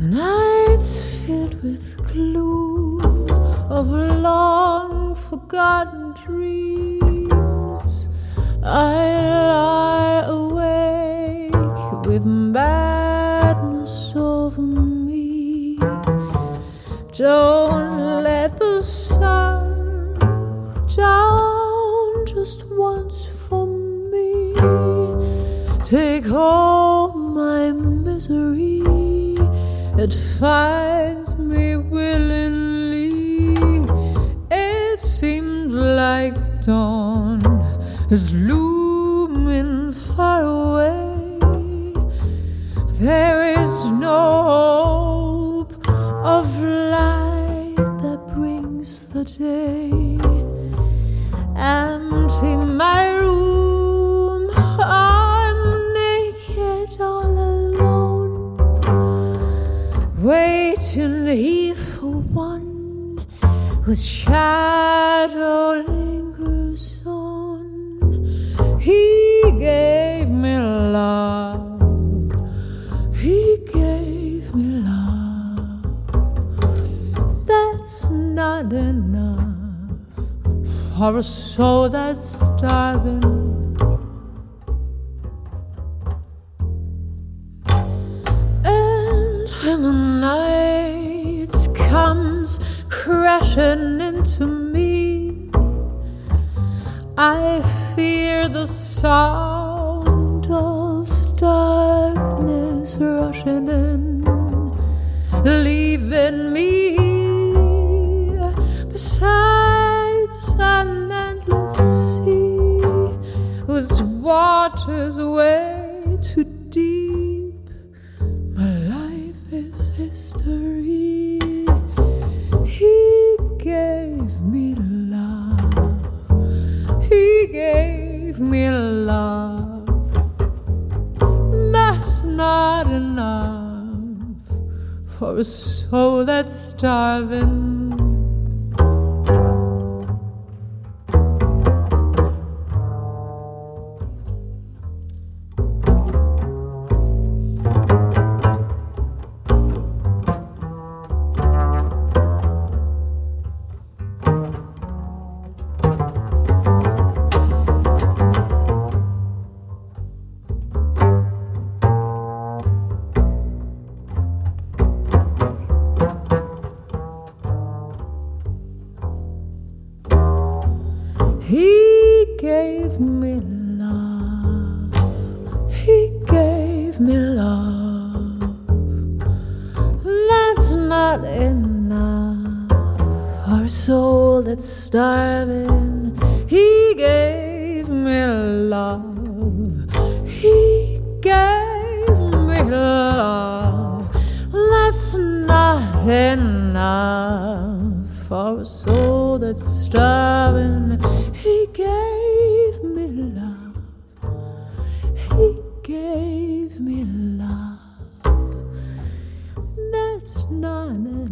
Nights filled with gloom of long forgotten dreams. I lie awake with madness over me. Don't let the sun go down just once for me. Take all my misery, it finds me willingly. It seems like dawn is looming far away. There is no hope of light that brings the day. And in my room I'm naked all alone, waiting here for one whose shadow lingers on. He gave me love, he gave me love. That's not enough for a soul that's starving. And when the night comes crashing into me, I fear the sound of darkness rushing in, leaving me beside an endless sea whose waters way too deep. My life is history. He gave me love, he gave me love. That's not enough for a soul that's starving. He gave me love, he gave me love. That's not enough for a soul that's starving. He gave me love, he gave me love. That's not enough for a soul that's starving. He gave me love, he gave me love. That's not enough.